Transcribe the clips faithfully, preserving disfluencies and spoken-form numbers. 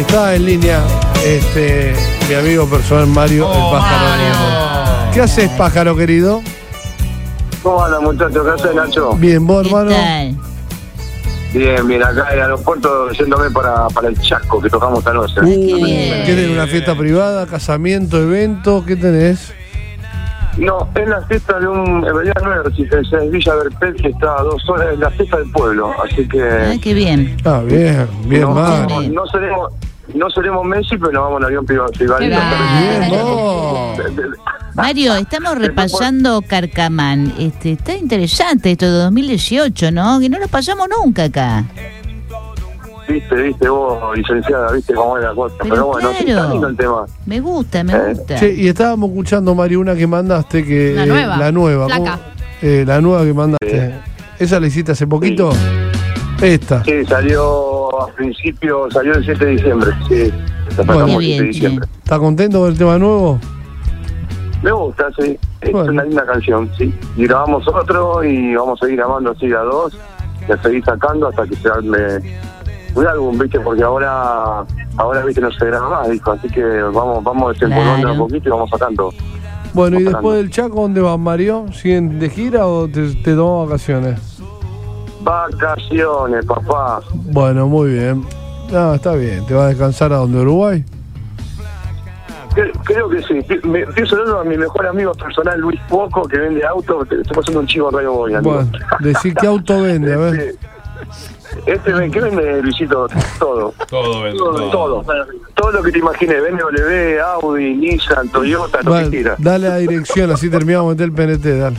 Está en línea este, mi amigo personal Mario, oh, el pájaro. Mario. ¿Qué haces, pájaro querido? ¿Cómo andan, muchachos? ¿Qué haces, Nacho? Bien, ¿vos, hermano? Bien, bien, acá en el aeropuerto yéndome para, para el Chasco, que tocamos esta noche. Uh, ¿Qué tenés? ¿Una fiesta privada, casamiento, evento? ¿Qué tenés? No, es la fiesta de un... En realidad no es, es Villa Berpel, que está a dos horas, es la fiesta del pueblo, así que... Ah, qué bien. Ah, bien, bien, no, más. No, no seremos... No seremos Messi, pero nos vamos en avión privadito. Bien, no. Mario, estamos repasando Carcamán. Este, está interesante esto de dos mil dieciocho, ¿no? Que no lo pasamos nunca acá. Viste, viste vos, licenciada, viste cómo es la cosa. Pero, pero bueno, claro, sí, está lindo el tema. Me gusta, me eh. gusta. Che, y estábamos escuchando, Mario, una que mandaste que... La nueva. Eh, la nueva. Placa. Eh, la nueva que mandaste. Sí. ¿Esa la hiciste hace poquito? Sí. Esta. Sí, salió a principio, salió el siete de diciembre. Sí, la bueno, el bien, siete de diciembre. bien. ¿Estás contento con el tema nuevo? Me gusta, sí. Bueno. Es una linda canción, sí. Y grabamos otro y vamos a seguir grabando así a dos. Y a seguir sacando hasta que se arme un álbum, ¿viste? Porque ahora, ahora viste, no se graba más, dijo. Así que vamos vamos desempolvando claro. un poquito y vamos sacando. Bueno, vamos y después sacando. del Chaco, ¿dónde vas, Mario? ¿Siguen de gira o te, te tomas vacaciones? Vacaciones, papá. Bueno, muy bien. No, está bien. ¿Te vas a descansar a donde, Uruguay? Creo, creo que sí. Me, estoy sonando a mi mejor amigo personal, Luis Poco, que vende autos. Estoy pasando un chivo a Radio Boy, amigo. Bueno, decí qué auto vende, a ver. Este, este ¿qué vende, Luisito? Todo. Todo vende. Todo, todo. Todo lo que te imagines. B M W, Audi, Nissan, Toyota, lo Vale, que quieras. dale la dirección, así terminamos de meter el P N T, dale.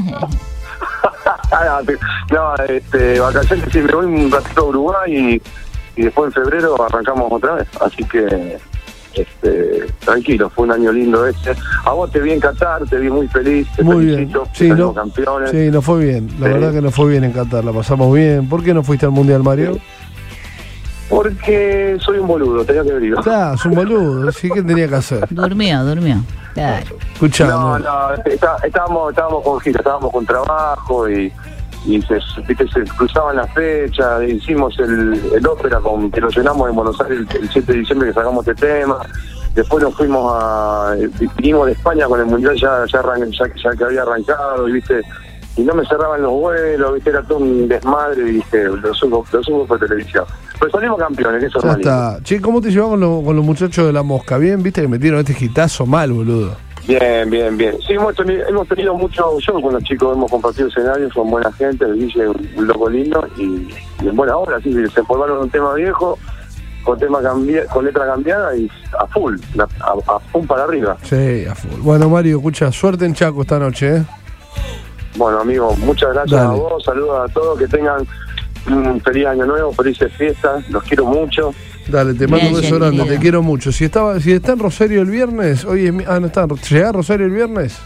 No, este, vacaciones, sí, me voy un ratito a Uruguay y, y después en febrero arrancamos otra vez. Así que, este, tranquilo, fue un año lindo ese. A vos te vi en Qatar, te vi muy feliz, te Muy bien. felicito, Sí, salimos no, campeones. sí, nos fue bien. La Sí. verdad que nos fue bien en Qatar, la pasamos bien. ¿Por qué no fuiste al Mundial, Mario? Porque soy un boludo, tenía que haber ido. Claro, es un boludo, sí, ¿qué tenía que hacer? Durmió, durmió. Claro. Escuchame. No, no, está, estábamos, estábamos con gira, estábamos con trabajo y, y se, viste, se cruzaban las fechas, hicimos el, el ópera con, que lo llenamos en Buenos Aires el, el siete de diciembre que sacamos este tema, después nos fuimos a, vinimos de España con el Mundial ya, ya, arran, ya, ya que había arrancado y viste, y no me cerraban los vuelos, viste, era todo un desmadre y dije, lo subo, lo subo por televisión. Pero salimos campeones, que eso es Ya malito. está. Che, ¿cómo te llevas con, lo, con los muchachos de La Mosca? ¿Bien? ¿Viste que metieron este hitazo mal, boludo? Bien, bien, bien. Sí, hemos tenido, hemos tenido mucho show con los chicos, hemos compartido escenarios, son buena gente, el Guille es un loco lindo y, y en buena hora, sí, se empolvaron un tema viejo, con tema cambia, con letra cambiada y a full, a, a full para arriba. Sí, a full. Bueno, Mario, escucha, suerte en Chaco esta noche, ¿eh? Bueno, amigo, muchas gracias Dale. a vos, saludos a todos, que tengan un feliz año nuevo, felices fiestas, los quiero mucho. Dale, te mando un Gracias, beso grande, querido. te quiero mucho. Si estaba, si está en Rosario el viernes, oye, mi- ah, no está, ¿llegás a Rosario el viernes?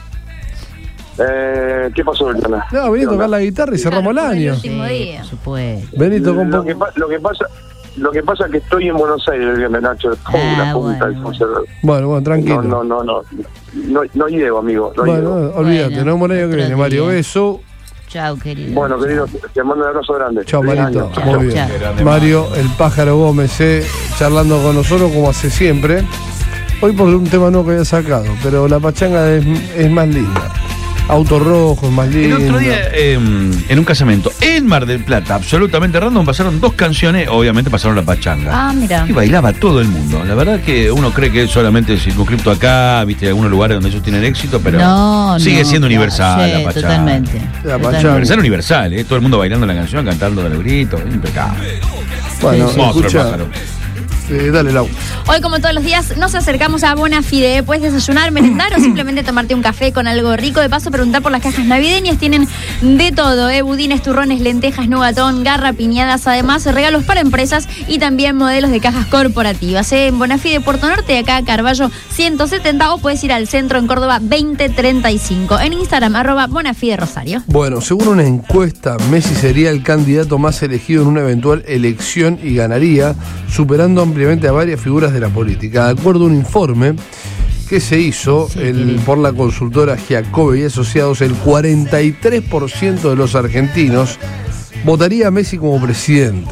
Eh, ¿Qué pasó, Eliana? No, vení a ¿Qué tocar onda? la guitarra y cerramos el Claro, año. sí. Último día. Por supuesto. Vení, toca un Lo poco. que, pa- lo que pasa... Lo que pasa es que estoy en Buenos Aires el viernes, Nacho, es como Ah, una punta bueno, del conservador. Bueno, bueno, tranquilo. No, no, no, no, no, no llego, amigo, no bueno, llego. olvídate, Bueno, nos vemos el año que otro viene, Mario. día. Beso. Chao, querido. Bueno, querido, te mando un abrazo grande. Chao, Feliz Marito. año. Chao, Muy bien. chao. Grande, Mario, el pájaro Gómez, eh, charlando con nosotros como hace siempre. Hoy por un tema nuevo que había sacado, pero la pachanga es, es más linda. Auto rojo es más El lindo. otro día, eh, en un casamiento en Mar del Plata, absolutamente random, pasaron dos canciones, obviamente pasaron la pachanga. Ah, mira. Y bailaba todo el mundo. La verdad que uno cree que es solamente circunscripto acá, viste, en algunos lugares donde ellos tienen éxito, pero No, sigue no, siendo claro, universal sí, la pachanga. Totalmente. La totalmente. pachanga. Universal, universal, ¿eh? Todo el mundo bailando la canción, cantando de los gritos, impecable. Bueno, Monstruo el escucha. pájaro. Eh, dale, Lau. Hoy, como todos los días, nos acercamos a Bonafide. Puedes desayunar, merendar o simplemente tomarte un café con algo rico. De paso, preguntar por las cajas navideñas. Tienen de todo, ¿eh? Budines, turrones, lentejas, nugatón, garra, piñadas. Además, regalos para empresas y también modelos de cajas corporativas, ¿eh? En Bonafide, Puerto Norte, acá Carballo ciento setenta. O puedes ir al centro en Córdoba veinte treinta y cinco. En Instagram, arroba Bonafide Rosario. Bueno, según una encuesta, Messi sería el candidato más elegido en una eventual elección y ganaría, superando ampliamente a varias figuras de la política. De acuerdo a un informe que se hizo Sí, el, querido. por la consultora Giacobbe y Asociados, el cuarenta y tres por ciento de los argentinos votaría a Messi como presidente.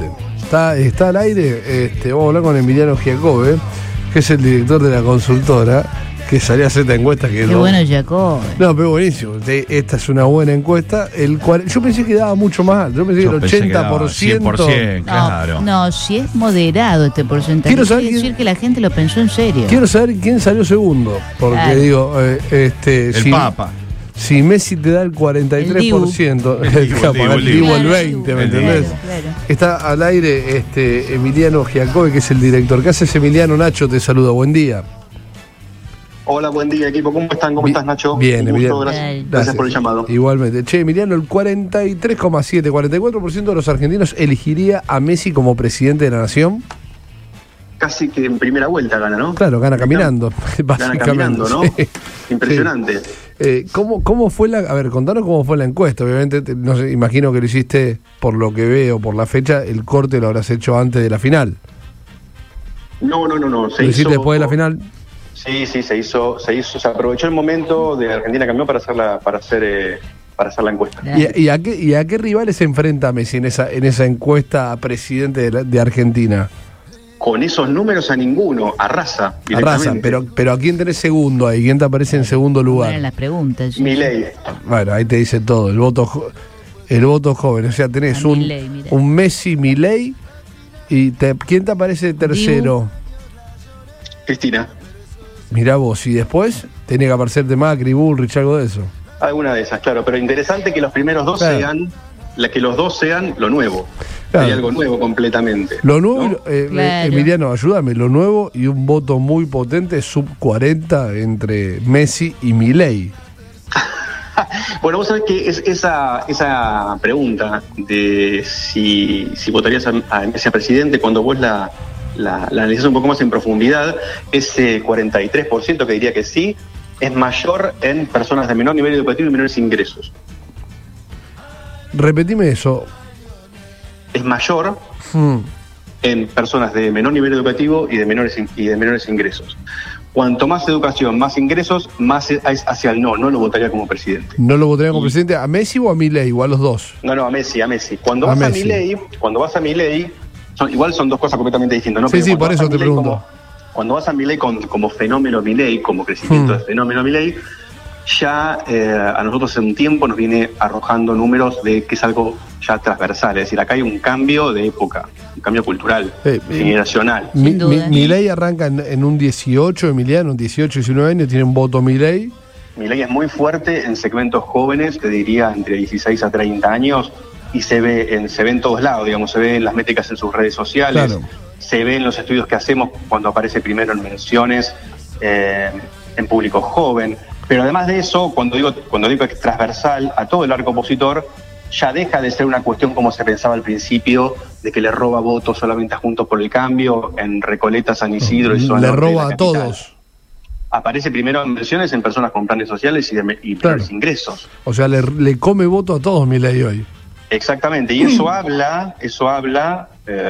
está, está al aire. Este, vamos a hablar con Emiliano Giacobbe, que es el director de la consultora, que salió a hacer esta encuesta. Que Qué no, bueno, Giacobbe. No, pero buenísimo. Esta es una buena encuesta. El cuarenta, yo pensé que daba mucho más alto. Yo pensé Yo que el pensé que ochenta daba por ciento. cien por ciento, claro. No, no, si es moderado este porcentaje, Quiero saber quiere quién- decir que la gente lo pensó en serio. Quiero saber quién salió segundo. Porque Claro. digo, eh, este. El si, Papa. Si Messi te da el cuarenta y tres por ciento, El Dibu, el capaz, Dibu, el el Dibu Dibu. el veinte, ¿me El Dibu. entendés? Claro, claro. Está al aire este Emiliano Giacobbe, que es el director. ¿Qué haces, Emiliano? Nacho te saluda, buen día. Hola, buen día, equipo. ¿Cómo están? ¿Cómo Bi- estás, Nacho? Bien, Un Emiliano. gusto, gracias, Gracias. gracias por el llamado. Igualmente. Che, Emiliano, el cuarenta y tres coma siete, cuarenta y cuatro por ciento de los argentinos elegiría a Messi como presidente de la nación. Casi que en primera vuelta gana, ¿no? Claro, gana caminando, Gana básicamente. caminando, ¿no? Sí. Impresionante. Sí. Eh, ¿cómo, ¿Cómo fue la...? A ver, contanos cómo fue la encuesta. Obviamente, te- no sé, imagino que lo hiciste, por lo que veo, por la fecha, el corte lo habrás hecho antes de la final. No, no, no, no. Se ¿Lo hiciste hizo, después de la final? Sí, sí, se hizo, se hizo, se aprovechó el momento de Argentina cambió para hacer la, para hacer, eh, para hacer la encuesta. Claro. ¿Y, y a qué, ¿Y a qué rivales se enfrenta Messi en esa, en esa encuesta a presidente de, la- de Argentina? Con esos números a ninguno, arrasa A directamente. raza, pero, pero ¿a quién tenés segundo ahí? ¿Quién te aparece en segundo Eran lugar? las preguntas. Milei. Bueno, ahí te dice todo, el voto jo- el voto joven. O sea, tenés A un, Milei, mirá. un Messi, Milei, y te, ¿quién te aparece tercero? Cristina, Mirá vos, y después tenía que aparecerte Macri, Bullrich, algo de eso. alguna de esas, claro. Pero interesante que los primeros dos Claro. sean, la que los dos sean lo nuevo. Claro. Hay algo nuevo completamente. Lo nuevo, ¿no? y lo- eh, Claro. Emiliano, ayúdame, lo nuevo y un voto muy potente, sub cuarenta, entre Messi y Milei. Bueno, vos sabés que es esa, esa pregunta de si, si votarías a, a Messi a presidente, cuando vos la, la, la analizás un poco más en profundidad, ese cuarenta y tres por ciento que diría que sí, es mayor en personas de menor nivel educativo y menores ingresos. Repetime eso. Es mayor Hmm. en personas de menor nivel educativo y de menores, in- y de menores ingresos. Cuanto más educación, más ingresos, más es hacia el no, no lo votaría como presidente. ¿No lo votaría como presidente a Messi o a Milei o a los dos? No, no, a Messi, a Messi. Cuando A vas a Messi. Milei, cuando vas a Milei, son, igual son dos cosas completamente distintas, ¿no? Sí, Pero sí, cuando por vas eso a te Milei pregunto. Como, cuando vas a Milei con- como fenómeno Milei, como crecimiento Hmm. de fenómeno Milei, ya eh, a nosotros en un tiempo nos viene arrojando números de que es algo ya transversal, es decir, acá hay un cambio de época, un cambio cultural, Eh, eh, generacional. Mi, Sin duda. mi- Milei arranca en, en un dieciocho, Emiliano, un dieciocho, diecinueve años, tiene un voto Milei. Milei es muy fuerte en segmentos jóvenes, te diría entre dieciséis a treinta años, y se ve en, se ve en todos lados, digamos, se ve en las métricas en sus redes sociales, Claro. se ve en los estudios que hacemos cuando aparece primero en menciones eh, en público joven. Pero además de eso, cuando digo, cuando digo que es transversal a todo el arco opositor, ya deja de ser una cuestión como se pensaba al principio, de que le roba votos solamente a Juntos por el Cambio, en Recoleta, San Isidro y zona Le norte de roba la a capital. todos. Aparece primero en menciones en personas con planes sociales y de me- y Claro. menores ingresos. O sea, le, le come voto a todos Milei hoy. Exactamente, y eso habla, eso habla, eh,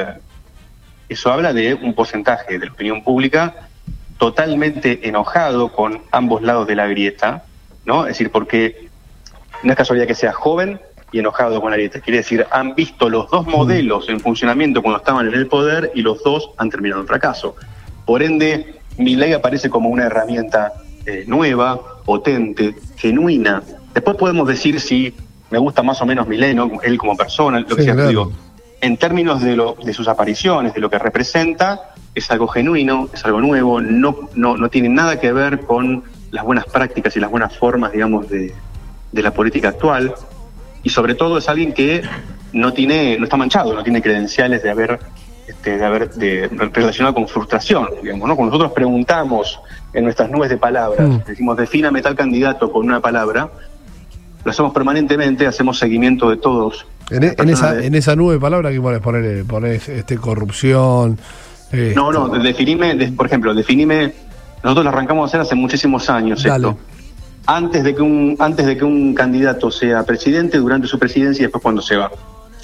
eso habla de un porcentaje de la opinión pública totalmente enojado con ambos lados de la grieta, ¿no? Es decir, porque no es casualidad que sea joven y enojado con la grieta. Quiere decir, han visto los dos modelos en funcionamiento cuando estaban en el poder y los dos han terminado en fracaso. Por ende, Milei aparece como una herramienta eh, nueva, potente, genuina. Después podemos decir si me gusta más o menos Milei, ¿no? Él como persona, lo que Sí, sea, claro. digo, en términos de, lo, de sus apariciones, de lo que representa, es algo genuino, es algo nuevo, no, no, no tiene nada que ver con las buenas prácticas y las buenas formas, digamos, de, de la política actual. Y sobre todo es alguien que no tiene, no está manchado, no tiene credenciales de haber, este, de haber de, relacionado con frustración, digamos, ¿no? Cuando nosotros preguntamos en nuestras nubes de palabras, Mm. decimos defíname tal candidato con una palabra, lo hacemos permanentemente, hacemos seguimiento de todos. En, e- Las en esa, personas de- en esa nube de palabras que pones, poner, pones este, corrupción. eh, No, no, definime, de- por ejemplo, definime, nosotros lo arrancamos a hacer hace muchísimos años Dale. esto. Antes de que un, antes de que un candidato sea presidente, durante su presidencia y después cuando se va.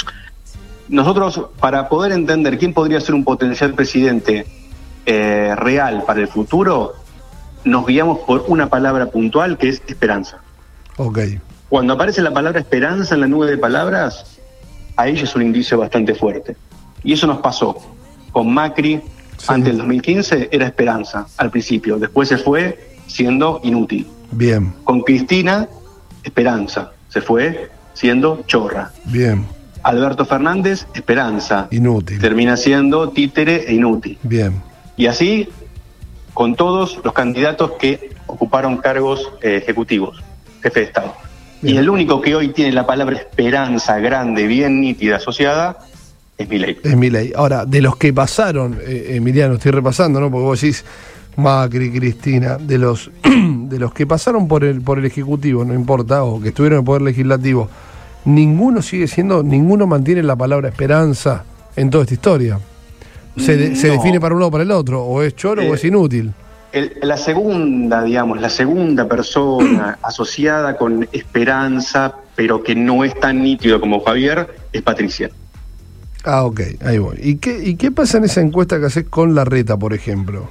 Nosotros, para poder entender quién podría ser un potencial presidente eh, real para el futuro, nos guiamos por una palabra puntual que es esperanza. Ok. Cuando aparece la palabra esperanza en la nube de palabras, ahí ya es un indicio bastante fuerte. Y eso nos pasó con Macri, sí. Antes del dos mil quince era esperanza al principio, después se fue siendo inútil. Bien. Con Cristina, esperanza, se fue siendo chorra. Bien. Alberto Fernández, esperanza. Inútil. Termina siendo títere e inútil. Bien. Y así con todos los candidatos que ocuparon cargos eh, ejecutivos, jefe de Estado. Bien. Y el único que hoy tiene la palabra esperanza grande, bien nítida, asociada, es Milei. Es Milei. Ahora, de los que pasaron, eh, Emiliano, estoy repasando, ¿no? Porque vos decís Macri, Cristina, de los de los que pasaron por el por el Ejecutivo, no importa, o que estuvieron en el Poder Legislativo, ninguno sigue siendo, ninguno mantiene la palabra esperanza en toda esta historia. Se, de, no. se define para uno o para el otro, o es choro eh, o es inútil. El, la segunda, digamos, la segunda persona asociada con esperanza, pero que no es tan nítido como Javier, es Patricia. Ah, ok, ahí voy. ¿Y qué, y qué pasa en esa encuesta que haces con Larreta, por ejemplo?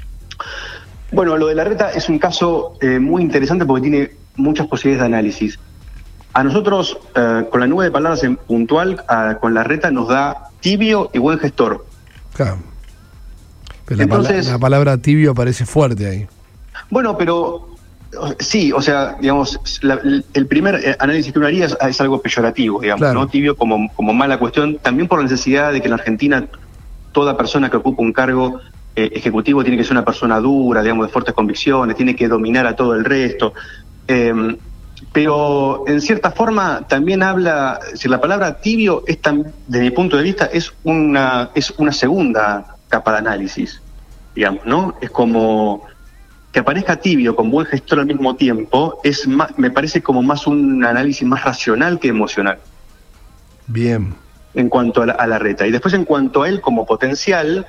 Bueno, lo de Larreta es un caso eh, muy interesante porque tiene muchas posibilidades de análisis. A nosotros, eh, con la nube de palabras en puntual, a, con Larreta nos da tibio y buen gestor. Claro. Pero Entonces, la, pala- la palabra tibio aparece fuerte ahí. Bueno, pero sí, o sea, digamos, la, el primer análisis que uno haría es, es algo peyorativo, digamos, claro. ¿no? Tibio como, como mala cuestión, también por la necesidad de que en Argentina toda persona que ocupa un cargo eh, ejecutivo tiene que ser una persona dura, digamos, de fuertes convicciones, tiene que dominar a todo el resto. Eh, pero en cierta forma también habla, si la palabra tibio es tan, desde mi punto de vista, es una, es una segunda capa de análisis, digamos, ¿no? Es como que aparezca tibio con buen gestor al mismo tiempo, es más, me parece como más un análisis más racional que emocional. Bien. En cuanto a la, a Larreta. Y después en cuanto a él como potencial,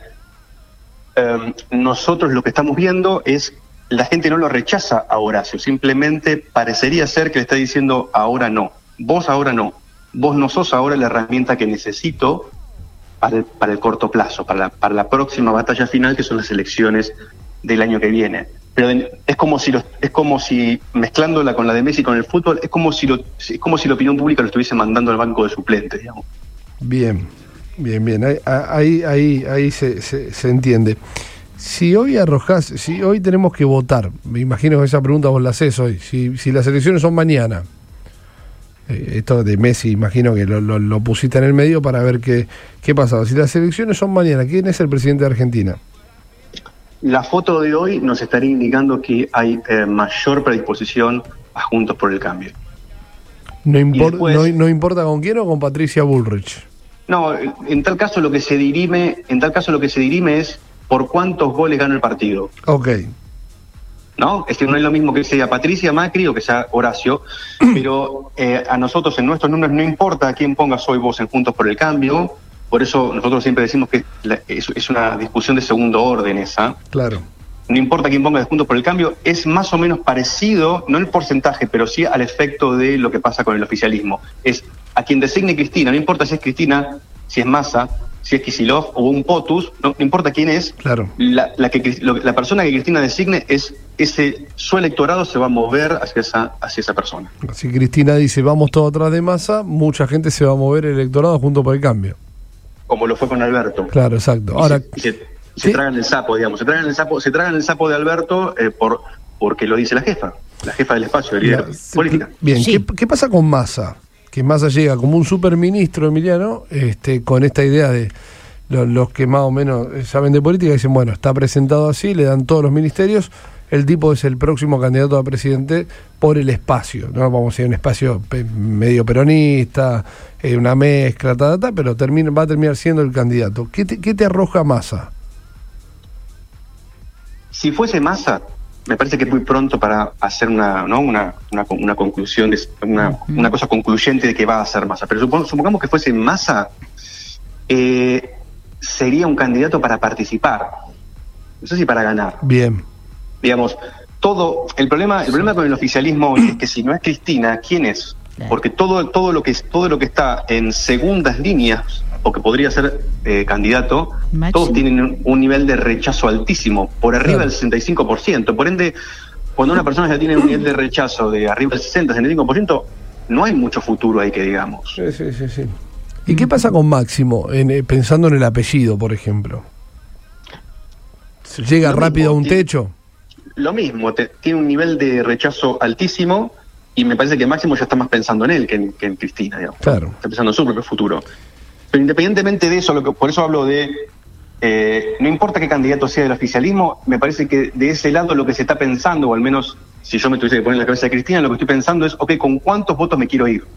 eh, nosotros lo que estamos viendo es la gente no lo rechaza a Horacio, simplemente parecería ser que le está diciendo ahora no, vos ahora no, vos no sos ahora la herramienta que necesito para el, para el corto plazo, para la, para la próxima batalla final que son las elecciones del año que viene. Pero es como si lo, es como si mezclándola con la de Messi con el fútbol, es como si lo, es como si la opinión pública lo estuviese mandando al banco de suplentes, digamos. Bien, bien, bien, ahí ahí, ahí, ahí se, se, se entiende. Si hoy arrojás, si hoy tenemos que votar, me imagino que esa pregunta vos la hacés hoy, si, si las elecciones son mañana, eh, esto de Messi, imagino que lo, lo, lo pusiste en el medio para ver qué, qué pasaba. Si las elecciones son mañana, ¿quién es el presidente de Argentina? La foto de hoy nos estaría indicando que hay eh, mayor predisposición a Juntos por el Cambio. No, impor, después, no, no importa con quién o con Patricia Bullrich. No, en tal caso lo que se dirime, en tal caso lo que se dirime es por cuántos goles gana el partido. Ok. ¿No? Es que no es lo mismo que sea Patricia, Macri o que sea Horacio, pero eh, a nosotros en nuestros números no importa a quién pongas hoy vos en Juntos por el Cambio, por eso nosotros siempre decimos que la, es, es una discusión de segundo orden esa. Claro. No importa quién ponga de Juntos por el Cambio, es más o menos parecido, no el porcentaje, pero sí al efecto de lo que pasa con el oficialismo. Es a quien designe Cristina, no importa si es Cristina, si es Massa, si es Kicillof o un POTUS, no, no importa quién es, claro. la, la, que, la persona que Cristina designe, es ese su electorado se va a mover hacia esa, hacia esa persona. Si Cristina dice vamos todos atrás de Massa, mucha gente se va a mover el electorado Juntos por el Cambio. Como lo fue con Alberto. Claro, exacto. Ahora, y se, y se, se ¿sí? tragan el sapo, digamos, se tragan el sapo, se tragan el sapo de Alberto eh, por porque lo dice la jefa, la jefa del espacio, el líder política. Bien, sí. ¿qué, ¿qué pasa con Massa? Que Massa llega como un superministro, Emiliano, este, con esta idea de los, los que más o menos saben de política, dicen, bueno, está presentado así, le dan todos los ministerios, el tipo es el próximo candidato a presidente por el espacio, ¿no? Vamos a decir, un espacio pe- medio peronista, eh, una mezcla, ta, ta, ta, pero termina, va a terminar siendo el candidato. ¿Qué te, qué te arroja Massa? Si fuese Massa, me parece que es muy pronto para hacer una, ¿no? una, una, una conclusión, de, una, uh-huh. una cosa concluyente de que va a ser Massa. Pero supong, supongamos que fuese Massa, eh, sería un candidato para participar. No sé si para ganar. Bien. Digamos, todo, el problema, el problema con el oficialismo es que si no es Cristina, ¿quién es? Porque todo, todo lo que es, todo lo que está en segundas líneas, o que podría ser eh, candidato, Machi. Todos tienen un, un nivel de rechazo altísimo, por arriba claro. del sesenta y cinco por ciento. Por ende, cuando una persona ya tiene un nivel de rechazo de arriba del sesenta, sesenta y cinco por ciento, no hay mucho futuro ahí que digamos. Sí, sí, sí, sí. ¿Y qué pasa con Máximo, en, eh, pensando en el apellido, por ejemplo? ¿Llega Lo rápido mismo, a un tiene- techo? Lo mismo, te- tiene un nivel de rechazo altísimo y me parece que Máximo ya está más pensando en él que en, que en Cristina, digamos. Claro. Está pensando en su propio futuro. Pero independientemente de eso, lo que, por eso hablo de, eh, no importa qué candidato sea del oficialismo, me parece que de ese lado lo que se está pensando, o al menos si yo me tuviese que poner en la cabeza de Cristina, lo que estoy pensando es, ok, ¿con cuántos votos me quiero ir?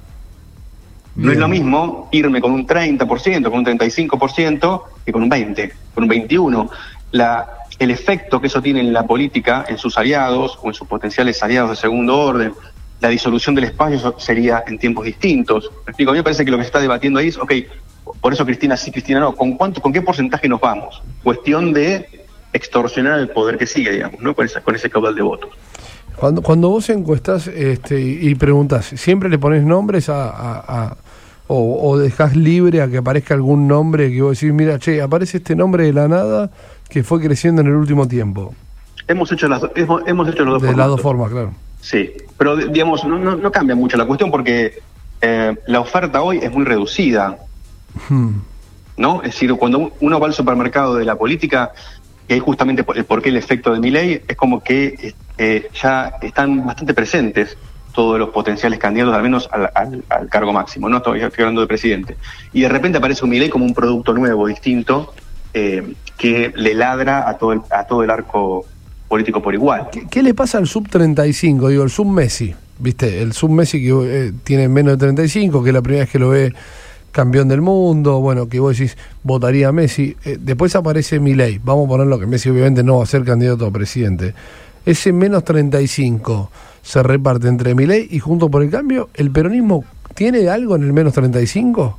No Bien. es lo mismo irme con un treinta por ciento, con un treinta y cinco por ciento, que con un veinte por ciento, con un veintiuno por ciento. La, el efecto que eso tiene en la política, en sus aliados o en sus potenciales aliados de segundo orden, la disolución del espacio sería en tiempos distintos. Me explico, a mí me parece que lo que se está debatiendo ahí es, ok, por eso Cristina sí, Cristina no, ¿con cuánto, con qué porcentaje nos vamos? Cuestión de extorsionar el poder que sigue, digamos, ¿no? Con, esa, con ese caudal de votos. Cuando, cuando vos encuestás este, y, y preguntás, ¿siempre le pones nombres a, a, a o, o dejás libre a que aparezca algún nombre que vos decís, mira, che, aparece este nombre de la nada que fue creciendo en el último tiempo? Hemos hecho las, hemos, hemos hecho los dos De las dos formatos. formas, claro. Sí, pero digamos, no, no, no cambia mucho la cuestión porque eh, la oferta hoy es muy reducida, Hmm. ¿no? Es decir, cuando uno va al supermercado de la política, que es justamente por, por qué el efecto de Milei, es como que eh, ya están bastante presentes todos los potenciales candidatos, al menos al, al, al cargo máximo, ¿no? Estoy, estoy hablando de presidente. Y de repente aparece un Milei como un producto nuevo, distinto, eh, que le ladra a todo el, a todo el arco político por igual. ¿Qué, qué le pasa al sub treinta y cinco? Digo, el sub Messi, ¿viste? El sub Messi que eh, tiene menos de treinta y cinco, que es la primera vez que lo ve campeón del mundo, bueno, que vos decís, votaría a Messi. Eh, después aparece Milei, vamos a ponerlo que Messi obviamente no va a ser candidato a presidente. Ese menos treinta y cinco se reparte entre Milei y Juntos por el Cambio. ¿El peronismo tiene algo en el menos treinta y cinco?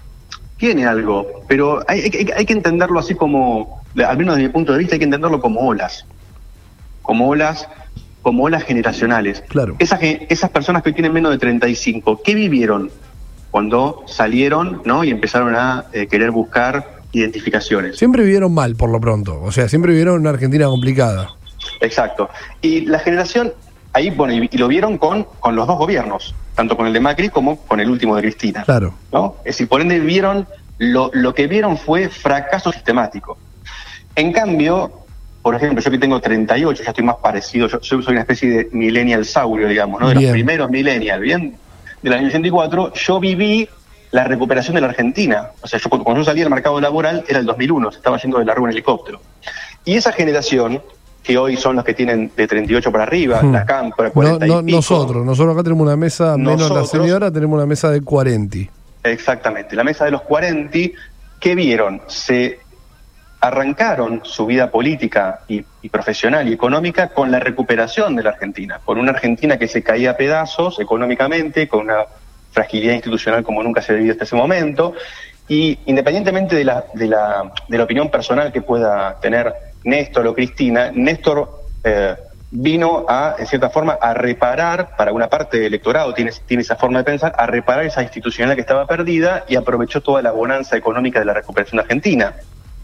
Tiene algo, pero hay, hay, hay que entenderlo así como, al menos desde mi punto de vista, hay que entenderlo como olas. Como olas, como olas generacionales. Claro. Esas, esas personas que hoy tienen menos de treinta y cinco, ¿qué vivieron cuando salieron, ¿no? Y empezaron a eh, querer buscar identificaciones? Siempre vivieron mal, por lo pronto. O sea, siempre vivieron una Argentina complicada. Exacto. Y la generación, ahí, bueno, y, y lo vieron con, con los dos gobiernos, tanto con el de Macri como con el último de Cristina. Claro. ¿No? Es decir, por ende vieron, lo, lo que vieron fue fracaso sistemático. En cambio, por ejemplo, yo que tengo treinta y ocho, ya estoy más parecido, yo, yo soy una especie de millennial saurio, digamos, ¿no? De Bien. los primeros millennial, ¿bien? Del año ochenta y cuatro, yo viví la recuperación de la Argentina. O sea, yo cuando yo salí al mercado laboral era el dos mil uno, se estaba yendo de largo en helicóptero. Y esa generación, que hoy son los que tienen de treinta y ocho para arriba, Hmm. la cámpora, No, cuarenta no, y pico. nosotros, nosotros acá tenemos una mesa, menos la Nosotros- señora, tenemos una mesa de cuarenta. Exactamente, la mesa de los cuarenta, ¿qué vieron? Se arrancaron su vida política y, y profesional y económica con la recuperación de la Argentina, con una Argentina que se caía a pedazos económicamente, con una fragilidad institucional como nunca se ha vivido hasta ese momento, y independientemente de la, de la, de la opinión personal que pueda tener Néstor o Cristina, Néstor eh, vino a, en cierta forma, a reparar, para una parte del electorado tiene, tiene esa forma de pensar, a reparar esa institucional que estaba perdida y aprovechó toda la bonanza económica de la recuperación de Argentina.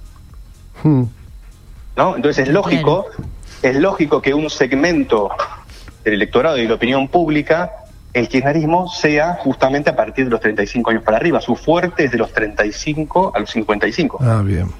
Hmm. ¿No? Entonces es lógico, es lógico que un segmento del electorado y de la opinión pública, el kirchnerismo sea justamente a partir de los treinta y cinco años para arriba. Su fuerte es de los treinta y cinco a los cincuenta y cinco. Ah, bien.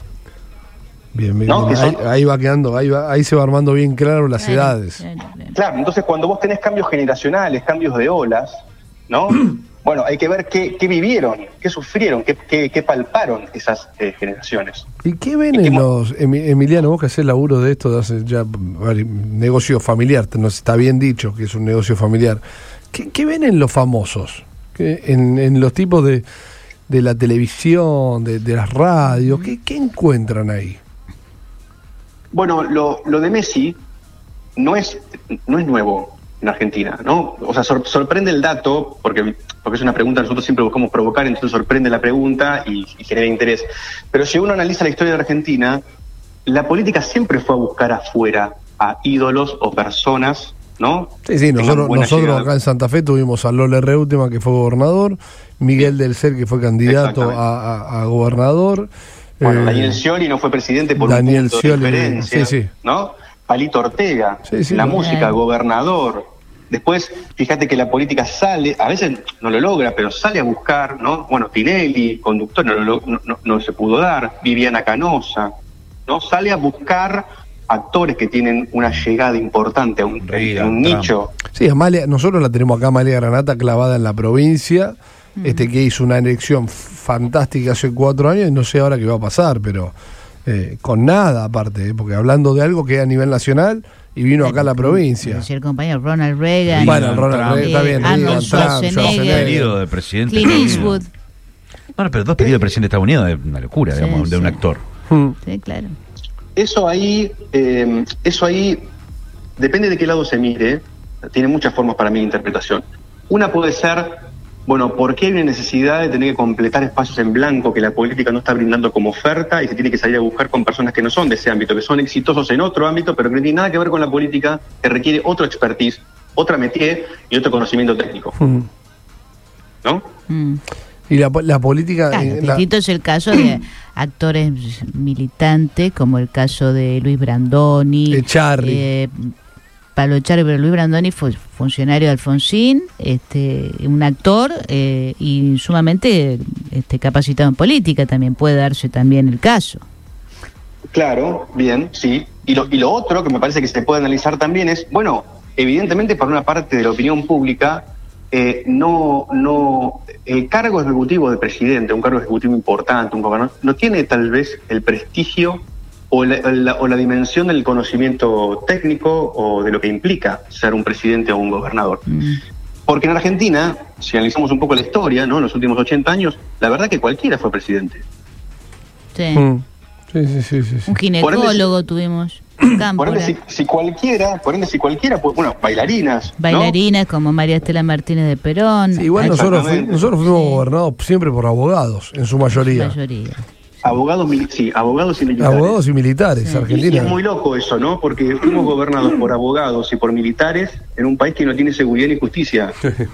Bien, bien. No, bien. que Ahí, son- ahí va quedando, ahí, va, ahí se va armando bien claro las Claro, edades. claro, claro. Claro, entonces cuando vos tenés cambios generacionales, cambios de olas, ¿no? Bueno, hay que ver qué, qué vivieron, qué sufrieron, qué, qué, qué palparon esas eh, generaciones. ¿Y qué ven ¿Y qué en mo- los, Emi- Emiliano, vos que hacés laburo de esto, de hace ya vari- negocio familiar, te- nos está bien dicho que es un negocio familiar, ¿qué, qué ven en los famosos? ¿Qué- en, en los tipos de, de la televisión, de, de las radios, ¿qué, qué encuentran ahí? Bueno, lo, lo de Messi no es, no es nuevo en Argentina, ¿no? O sea, sor- sorprende el dato, porque, porque es una pregunta que nosotros siempre buscamos provocar, entonces sorprende la pregunta y, y genera interés. Pero si uno analiza la historia de Argentina, la política siempre fue a buscar afuera a ídolos o personas, ¿no? Sí, sí, Tengan nosotros, buena nosotros llegada. acá en Santa Fe tuvimos a Lola Reutemann, que fue gobernador, Miguel del Cer, que fue candidato Exactamente. a, a- a gobernador. Bueno, eh, Daniel Scioli no fue presidente por Daniel un punto Scioli, de diferencia, sí, sí. ¿no? Palito Ortega, Sí, sí, la no. música, Claro. gobernador, Después, fíjate que la política sale, a veces no lo logra, pero sale a buscar, ¿no? Bueno, Tinelli, conductor, no, lo, no, no, no se pudo dar, Viviana Canosa, ¿no? Sale a buscar actores que tienen una llegada importante a un, Reagan, a un nicho. Sí, Amalia, nosotros la tenemos acá, Amalia Granata, clavada en la provincia, mm. este que hizo una elección fantástica hace cuatro años y no sé ahora qué va a pasar, pero eh, con nada aparte, eh, porque hablando de algo que es a nivel nacional y vino acá a la provincia. El compañero Ronald Reagan. Bueno, Ronald Reagan, está bien. Arnold Schwarzenegger. Pedido de presidente. Clint Eastwood. Bueno, pero dos pedidos de presidente de Estados Unidos es una locura, Sí, digamos, de sí. un actor. Hmm. Sí, claro. Eso ahí, eh, eso ahí, depende de qué lado se mire, tiene muchas formas para mi interpretación. Una puede ser, bueno, ¿por qué hay una necesidad de tener que completar espacios en blanco que la política no está brindando como oferta y se tiene que salir a buscar con personas que no son de ese ámbito, que son exitosos en otro ámbito, pero que no tienen nada que ver con la política, que requiere otro expertise, otra métier y otro conocimiento técnico? Hmm. ¿No? Mm. Y la, la política... Claro, eh, la- distinto es el caso de actores militantes, como el caso de Luis Brandoni. Echarri. Eh, Pablo Echarri, pero Luis Brandoni fue funcionario de Alfonsín, este, un actor eh, y sumamente este, capacitado en política, también puede darse también el caso. Claro, bien, sí. Y lo, y lo otro que me parece que se puede analizar también es, bueno, evidentemente para una parte de la opinión pública, eh, no, no, el cargo ejecutivo de presidente, un cargo ejecutivo importante, un gobernador, no tiene tal vez el prestigio o la, la- o la dimensión del conocimiento técnico o de lo que implica ser un presidente o un gobernador. Mm. Porque en Argentina, si analizamos un poco la historia, ¿no? En los últimos ochenta años, la verdad que cualquiera fue presidente. Sí. Hmm. Sí, sí, sí, sí, sí. Un ginecólogo tuvimos. Cámpora. Por ende, si, si cualquiera, por ende, si cualquiera, pues, bueno, bailarinas, ¿no? Bailarinas como María Estela Martínez de Perón. Sí, igual nosotros, fui- Exactamente. nosotros fuimos Sí. gobernados siempre por abogados, en su mayoría. mayoría. Abogados, mili- sí, abogados y militares. Abogados y militares, Sí. Y, y Argentina. es muy loco eso, ¿no? Porque fuimos gobernados por abogados y por militares en un país que no tiene seguridad ni justicia.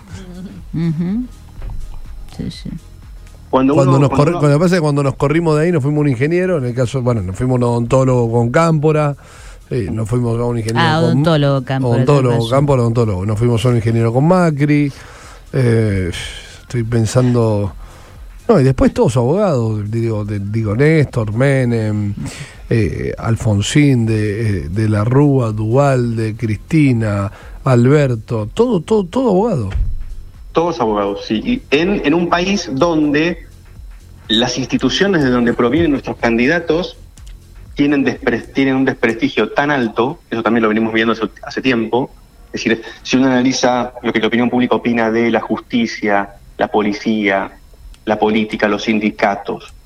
Ujú. Sí, sí. Cuando, Cuando uno, nos cuando corri- uno- cuando pasa es que cuando nos corrimos de ahí nos fuimos un ingeniero, en el caso, bueno, nos fuimos un odontólogo con Cámpora, sí, nos fuimos a un ingeniero Ah, con odontólogo Cámpora, odontólogo, tenés razón. Cámpora, odontólogo, nos fuimos a un ingeniero con Macri, eh, estoy pensando, no, y después todos abogados, digo, de- digo Néstor, Menem, eh, Alfonsín, de, eh, de la Rúa, Duvalde, Cristina, Alberto, todo, todo, todo abogado. Todos abogados, sí. Y en, en un país donde las instituciones de donde provienen nuestros candidatos tienen, despre- tienen un desprestigio tan alto, eso también lo venimos viendo hace, hace tiempo. Es decir, si uno analiza lo que la opinión pública opina de la justicia, la policía, la política, los sindicatos,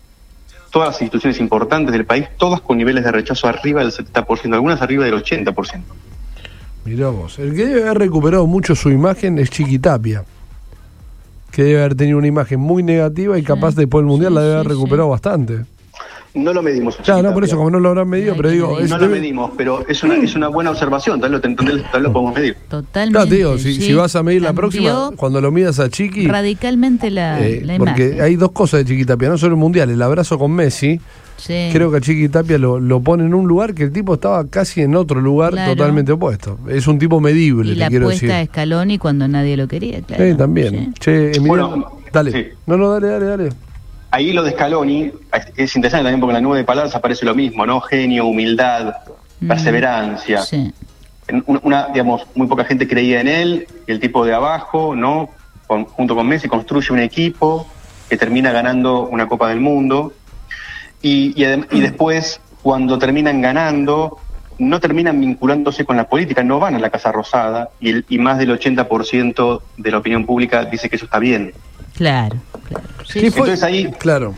todas las instituciones importantes del país, todas con niveles de rechazo arriba del setenta por ciento, algunas arriba del ochenta por ciento. Mirá vos, el que debe haber recuperado mucho su imagen es Chiquitapia, que debe haber tenido una imagen muy negativa y capaz después del Mundial sí, la debe haber sí, recuperado bastante. No lo medimos. Claro, no, por eso, como no lo habrán medido, Hay pero que digo... medir. es- No lo debe- medimos, pero es una, es una buena observación, tal vez, tal vez- tal vez lo podemos medir. Totalmente. Claro, te digo, si, sí. si vas a medir la Cambió próxima, cuando lo midas a Chiqui... radicalmente la, eh, la porque imagen. hay dos cosas de Chiquitapia, no solo el Mundial, el abrazo con Messi, Sí. creo que a Chiquitapia lo, lo pone en un lugar que el tipo estaba casi en otro lugar Claro. totalmente opuesto. Es un tipo medible, Y te la quiero puesta decir. a Scaloni cuando nadie lo quería, claro. Sí, también. Sí. Che, Emiliano, Bueno, dale. sí. No, no, dale, dale, dale. Ahí lo de Scaloni es, es interesante también porque en la nube de palabras aparece lo mismo, ¿no? Genio, humildad, Mm. perseverancia. Sí. En una, una, digamos, muy poca gente creía en él, y el tipo de abajo, ¿no? Con- junto con Messi construye un equipo que termina ganando una Copa del Mundo. Y, y, adem- y después, cuando terminan ganando, no terminan vinculándose con la política, no van a la Casa Rosada, y, el, y más del ochenta por ciento de la opinión pública dice que eso está bien. Claro, claro. Sí, ¿Qué sí. fue? Entonces ahí- Claro.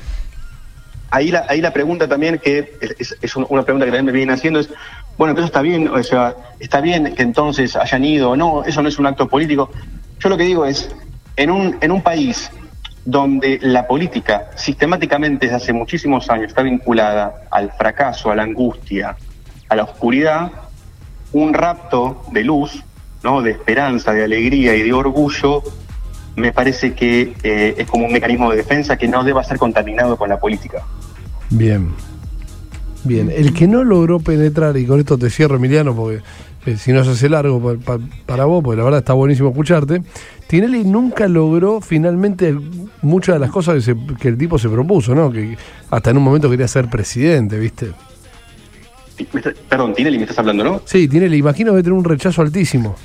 Ahí la, ahí la pregunta también, que es, es- es un- una pregunta que también me vienen haciendo, es, bueno, pero eso está bien, o sea, está bien que entonces hayan ido o no, eso no es un acto político. Yo lo que digo es, en un, en un país donde la política sistemáticamente desde hace muchísimos años está vinculada al fracaso, a la angustia, a la oscuridad, un rapto de luz, ¿no? De esperanza, de alegría y de orgullo, me parece que eh, es como un mecanismo de defensa que no deba ser contaminado con la política. Bien. Bien, el que no logró penetrar, y con esto te cierro, Emiliano, porque eh, si no se hace largo pa, pa, para vos, porque la verdad está buenísimo escucharte, Tinelli nunca logró finalmente muchas de las cosas que, se, que el tipo se propuso, ¿no? Que hasta en un momento quería ser presidente, ¿viste? Perdón, Tinelli me estás hablando, ¿no? Sí, Tinelli, imagino que debe tener un rechazo altísimo.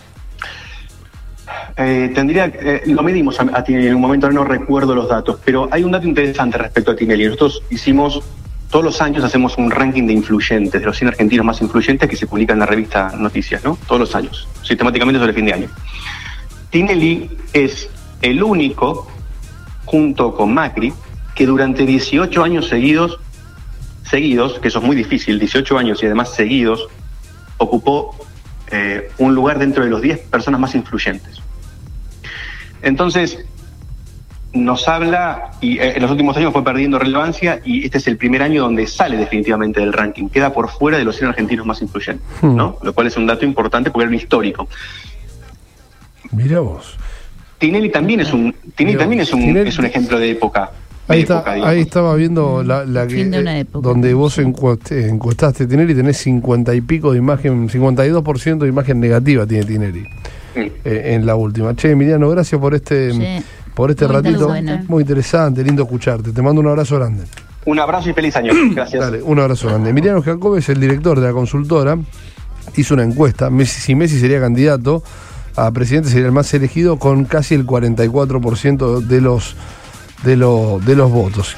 Eh, tendría, eh, lo medimos a, a Tinelli en un momento, no recuerdo los datos, pero hay un dato interesante respecto a Tinelli. Nosotros hicimos, todos los años hacemos un ranking de influyentes, de los cien argentinos más influyentes que se publica en la revista Noticias, ¿no? Todos los años, sistemáticamente sobre el fin de año. Tinelli es el único, junto con Macri, que durante dieciocho años seguidos, seguidos, que eso es muy difícil, dieciocho años y además seguidos, ocupó eh, un lugar dentro de los diez personas más influyentes. Entonces, nos habla, y eh, en los últimos años fue perdiendo relevancia, y este es el primer año donde sale definitivamente del ranking, queda por fuera de los cien argentinos más influyentes, ¿no? Lo cual es un dato importante porque era un histórico. Mirá vos. Tinelli también es un, Tinelli Mirá también vos. es un, Tinelli... es un ejemplo de época. De Ahí, está, época, ahí estaba viendo la, la que, Fin de una época. donde vos encuestaste, encuestaste Tinelli, tenés cincuenta y pico de imagen, cincuenta y dos por ciento de imagen negativa tiene Tinelli. Eh, en la última. Che, Emiliano, gracias por este sí. por este muy ratito. Bueno. Muy interesante, lindo escucharte. Te mando un abrazo grande. Un abrazo y feliz año. Gracias. Dale, un abrazo grande. Emiliano Jacob es el director de la consultora. Hizo una encuesta. Messi, si Messi sería candidato a presidente, sería el más elegido con casi el cuarenta y cuatro por ciento de los, de, lo, de los votos.